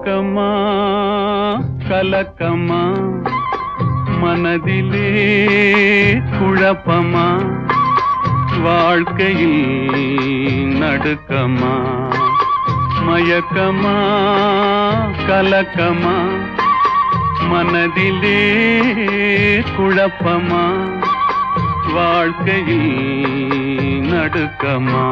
மயக்கமா கலக்கமா மனதிலே குழப்பமா வாழ்க்கையில் நடுக்கமா மயக்கமா கலக்கமா மனதிலே குழப்பமா வாழ்க்கையில் நடுக்கமா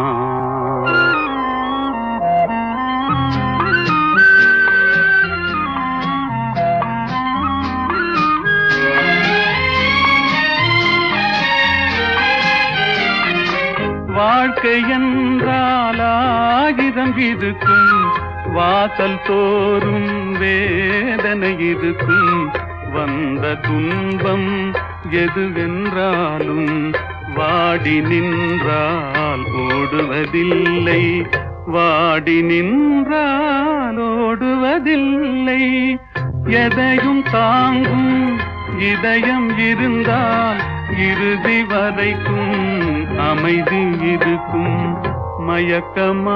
வாழ்க்கை என்றால் ஆயிரம் இருக்கும் வாசல் தோறும் வேதனை இருக்கும் வந்த துன்பம் எதுவென்றாலும் வாடி நின்றால் ஓடுவதில்லை வாடி நின்றால் ஓடுவதில்லை எதையும் தாங்கும் இதயம் இருந்தால் இறுதி வரைக்கும் அமைதி இருக்கும் மயக்கமா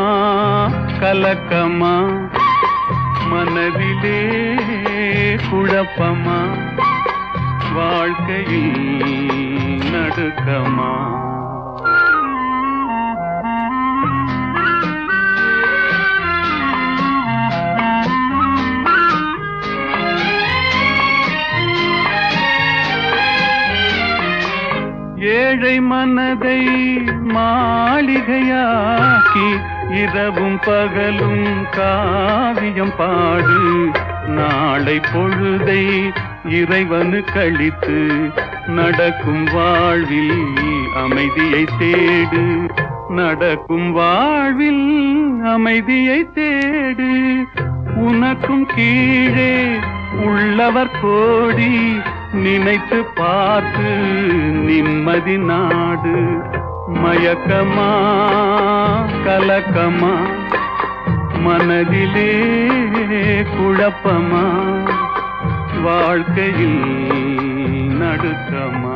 கலக்கமா மனதிலே குழப்பமா வாழ்க்கையில் நடுக்கமா ஏழை மனதை மாளிகையாக்கி இரவும் பகலும் காவியம் பாடு நாளை பொழுதை இறைவனு கழித்து நடக்கும் வாழ்வில் அமைதியை தேடு நடக்கும் வாழ்வில் அமைதியை தேடு உனக்கும் கீழே உள்ளவர் கோடி நினைத்து பார்த்து நிம்மதி நாடு மயக்கமா கலக்கமா மனதிலே குழப்பமா வாழ்க்கையில் நடுக்கமா